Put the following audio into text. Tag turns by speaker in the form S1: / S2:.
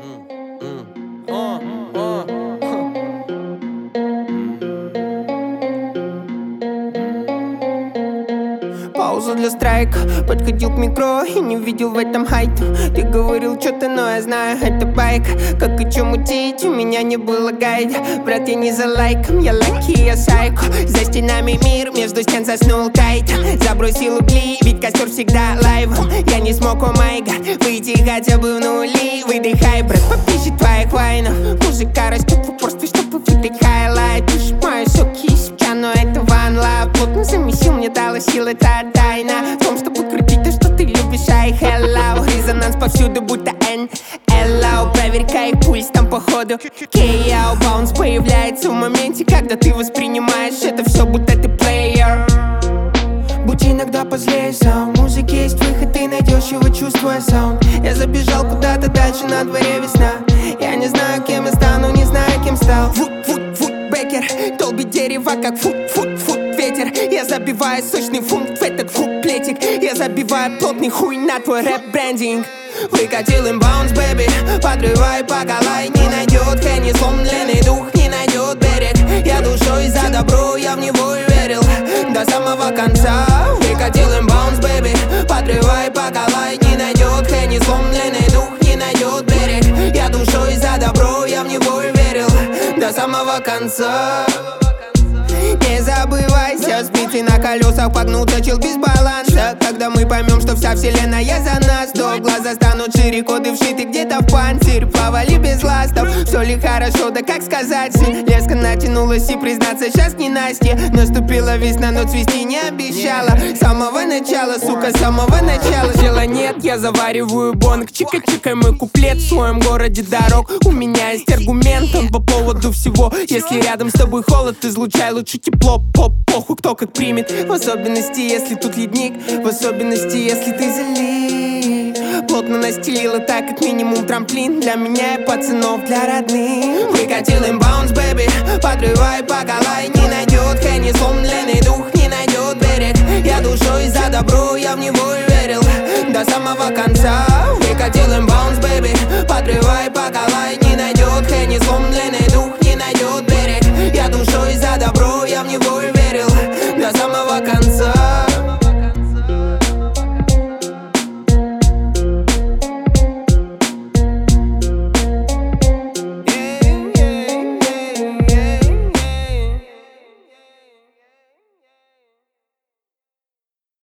S1: Пауза для страйка. Подходил к метро и не видел в этом хайта. Ты говорил что-то, но я знаю, это байк. Как и чё мутить, у меня не было гайда. Брат, я не за лайком, я лаки, я сайко. За стенами мир, между стен заснул кайт. Забросил угли, ведь костер всегда лайвом. Я не смог, о май гад, выйти хотя бы в нули. Выдыхай, брат, попищи твоих вайнов. Музыка растет в упорстве, чтобы выдать хайлайт. Ты ж мои соки из себя, но это one love. Плотно замесил, мне дала силы, это тайна в том, чтобы крутить то, что ты любишь, ай, hello. Резонанс повсюду, будто NLO. Проверь пульс, там походу KO. Баунс появляется в моменте, когда ты воспринимаешь это все, будто ты плеер. Будь иногда позлее, саунд. В музыке есть выход, ты найдешь его, чувствуя саунд. Я забежал куда-то дальше, на дворе весна. Я не знаю, кем я стану, не знаю, кем стал. Бекер, долбит дерево, как фут ветер. Я забиваю сочный фунт в этот куплетик. Я забиваю плотный хуй на твой рэп-брендинг. Выкатил им баунс, бэби, подрывай по голай. Не найдет Хенни, сломленный дух не найдет берег. Я душой за добро, я в него и верил до самого конца. Выкатил им баунс, бэби, подрывай по голай. Не найдет Хенни, сломленный дух не найдет берег. Я душой за добро, я в него и верил до самого конца. Не забывайся, спицы на колесах погнутся, чел без баланса. Когда мы поймем, что вся вселенная за нас, то глаза станут шире, коды вшиты где-то в панцирь. Плавали без ластов, все ли хорошо, да как сказать. Леска натянулась и признаться, сейчас не Настя. Наступила весна, но цвести не обещала. С самого начала, сука, с самого начала. Дела нет, я завариваю бонг. Чика-чикай мой куплет в своем городе дорог. У меня есть аргумент, он по поводу всего. Если рядом с тобой холод, излучай лучше тепло. Похуй, кто как примет. В особенности, если тут ледник. В особенности, если ты залив. Плотно настелила так, как минимум трамплин. Для меня и пацанов, для родных. Выкатил им баунс, бэби, подрывай по голай. Не найдет Хенни, сломленный дух не найдет берег. Я душой за добро, я в него и верил до самого конца. Выкатил им баунс, бэби, подрывай по голай.